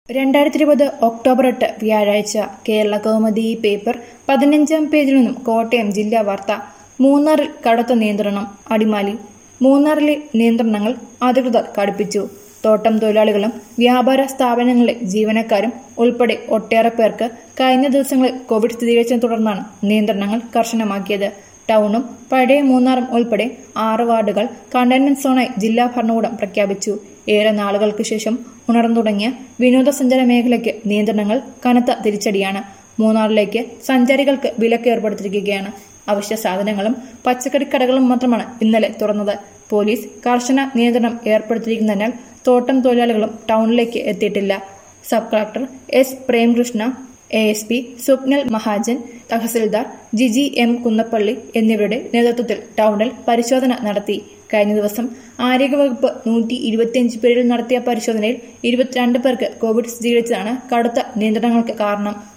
2020 October 8 വ്യാഴാഴ്ച Kerala Kaumudi paper 15-ാം പേജിൽ നിന്നും കോട്ടയം ജില്ലാ വാർത്ത. മൂന്നാറിൽ കടുത്ത നിയന്ത്രണം. അടിമാലി. മൂന്നാറിലെ നിയന്ത്രണങ്ങൾ അധികൃതർ കടുപ്പിച്ചു. തോട്ടം തൊഴിലാളികളും വ്യാപാര സ്ഥാപനങ്ങളിലെ ജീവനക്കാരും ഉൾപ്പെടെ ഒട്ടേറെ പേർക്ക് കഴിഞ്ഞ ദിവസങ്ങളിൽ കോവിഡ് സ്ഥിരീകരിച്ചതിനെ തുടർന്നാണ് നിയന്ത്രണങ്ങൾ കർശനമാക്കിയത്. ടൗണും പഴയ മൂന്നാറും ഉൾപ്പെടെ 6 വാർഡുകൾ കണ്ടെയ്ൻമെന്റ് സോണായി ജില്ലാ ഭരണകൂടം പ്രഖ്യാപിച്ചു. ഏറെ നാളുകൾക്ക് ശേഷം ഉണർന്നു തുടങ്ങിയ വിനോദസഞ്ചാര മേഖലയ്ക്ക് നിയന്ത്രണങ്ങൾ കനത്ത തിരിച്ചടിയാണ്. മൂന്നാറിലേക്ക് സഞ്ചാരികൾക്ക് വിലക്ക് ഏർപ്പെടുത്തിയിരിക്കുകയാണ്. അവശ്യ സാധനങ്ങളും പച്ചക്കറിക്കടകളും മാത്രമാണ് ഇന്നലെ തുറന്നത്. പോലീസ് കർശന നിയന്ത്രണം ഏർപ്പെടുത്തിയിരിക്കുന്നതിനാൽ തോട്ടം തൊഴിലാളികളും ടൗണിലേക്ക് എത്തിയിട്ടില്ല. Sub collector S Premkrishna, ASP Swapnil Mahajan, തഹസിൽദാർ ജിജി എം കുന്നപ്പള്ളി എന്നിവരുടെ നേതൃത്വത്തിൽ ടൗണിൽ പരിശോധന നടത്തി. കഴിഞ്ഞ ദിവസം ആരോഗ്യവകുപ്പ് 125 പേരിൽ നടത്തിയ പരിശോധനയിൽ 22 പേർക്ക് കോവിഡ് സ്ഥിരീകരിച്ചതാണ് കടുത്ത നിയന്ത്രണങ്ങൾക്ക് കാരണം.